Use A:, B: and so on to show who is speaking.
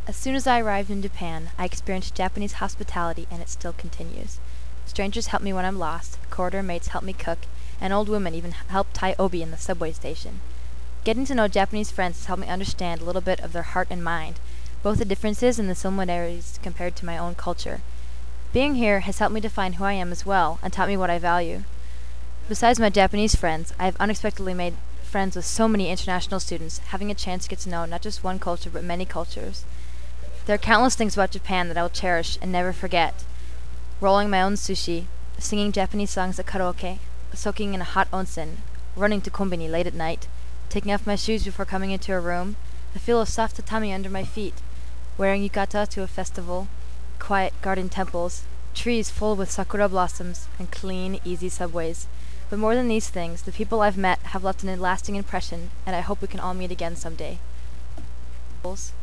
A: As soon as I arrived in Japan, I experienced Japanese hospitality, and it still continues. Strangers help me when I'm lost, corridor mates help me cook, and old women even help tie obi in the subway station. Getting to know Japanese friends has helped me understand a little bit of their heart and mind, both the differences and the similarities compared to my own culture. Being here has helped me define who I am as well, and taught me what I value. Besides my Japanese friends, I have unexpectedly made friends with so many international students, having a chance to get to know not just one culture but many cultures. There are countless things about Japan that I will cherish and never forget. Rolling my own sushi, singing Japanese songs at karaoke, soaking in a hot onsen, running to kombini late at night, taking off my shoes before coming into a room, the feel of soft tatami under my feet, wearing yukata to a festival, quiet garden temples, trees full with sakura blossoms, and clean, easy subways. But more than these things, the people I've met have left an lasting impression, and I hope we can all meet again someday.